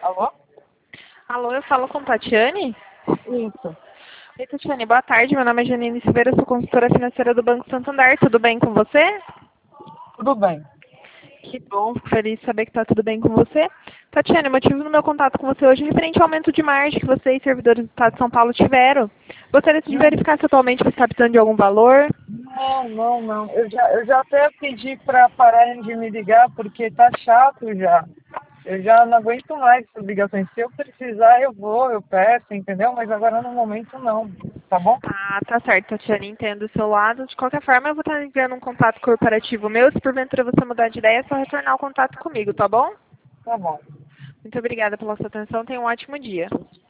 Alô? Alô, eu falo com Tatiane? Isso. Oi, Tatiane, boa tarde. Meu nome é Janine Silveira, sou consultora financeira do Banco Santander. Tudo bem com você? Tudo bem. Que bom, fico feliz de saber que está tudo bem com você. Tatiane, o motivo do meu contato com você hoje é referente ao aumento de margem que você e servidores do Estado de São Paulo tiveram. Gostaria de verificar se atualmente você está precisando de algum valor. Não. Eu já até pedi para pararem de me ligar porque tá chato já. Eu já não aguento mais essas ligações. Se eu precisar, eu peço, entendeu? Mas agora no momento não. Tá bom? Ah, tá certo, Tatiane, entendo o seu lado. De qualquer forma, eu vou estar enviando um contato corporativo meu. Se porventura você mudar de ideia, é só retornar o contato comigo, tá bom? Tá bom. Muito obrigada pela sua atenção. Tenha um ótimo dia.